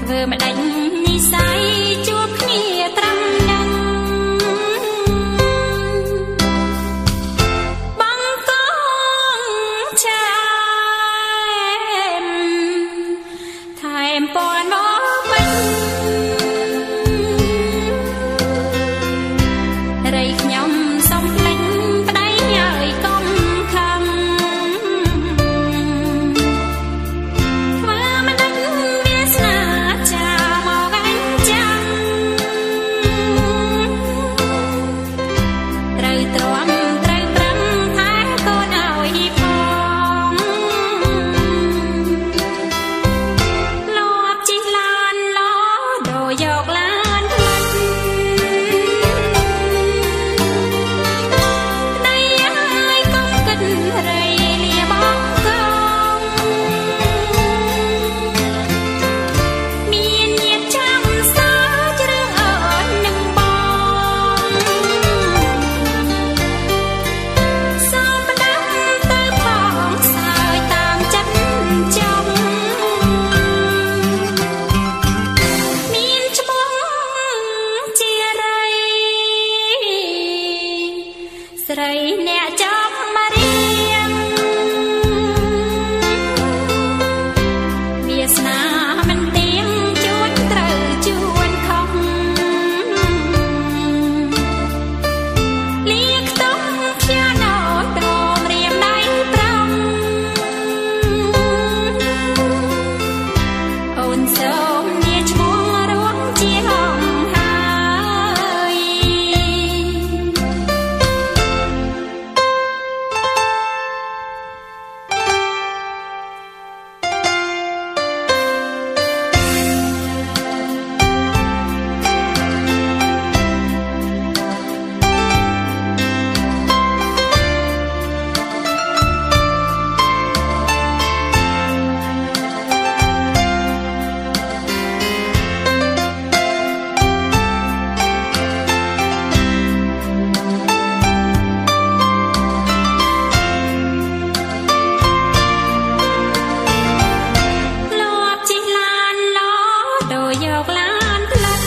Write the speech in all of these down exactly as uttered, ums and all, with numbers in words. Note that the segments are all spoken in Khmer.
ធ្វើម្ដេចនិស័យជួបគ្នាត្រឹមនឹងបងកងឆែមថែមពណ៌មកវិញរៃខ្ញុំសុំភ្លេចប្តីហើយកុំខំធ្វើមិនដឹងវាស្នាចាមកអញចាំត្រូវទ្រាំត្រូវប្រឹងថែកូនឲ្យផងលាប់ជិះឡានឡដូរយកឡានផ្លិចស្រីអ្នកចាំមករៀងវាសនាមិនទៀងជួនត្រូវជួនខុសលៀកខ្ទង់ខ្យាណោតព្រមរៀមដៃប្រំអូនសូមនាឈ្មោះរួមជាហងយកឡានផ្លិច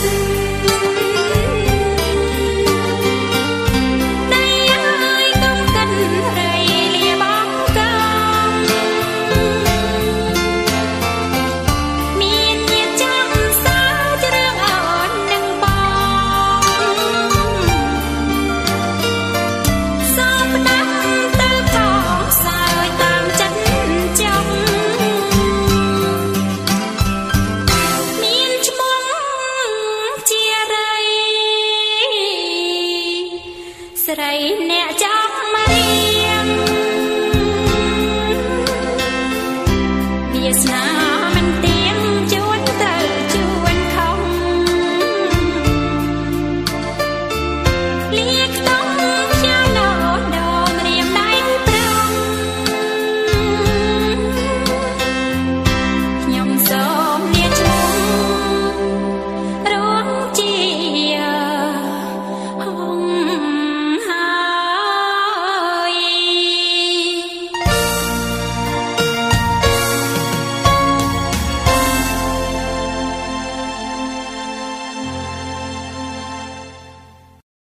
ដៃហើយកុំកិនរៃលាបងកងមានញាតិចាំសើចរឿងអូននឹងបងសូមផ្ដាំទៅផងសើចតាមចិត្តចង់ស្រី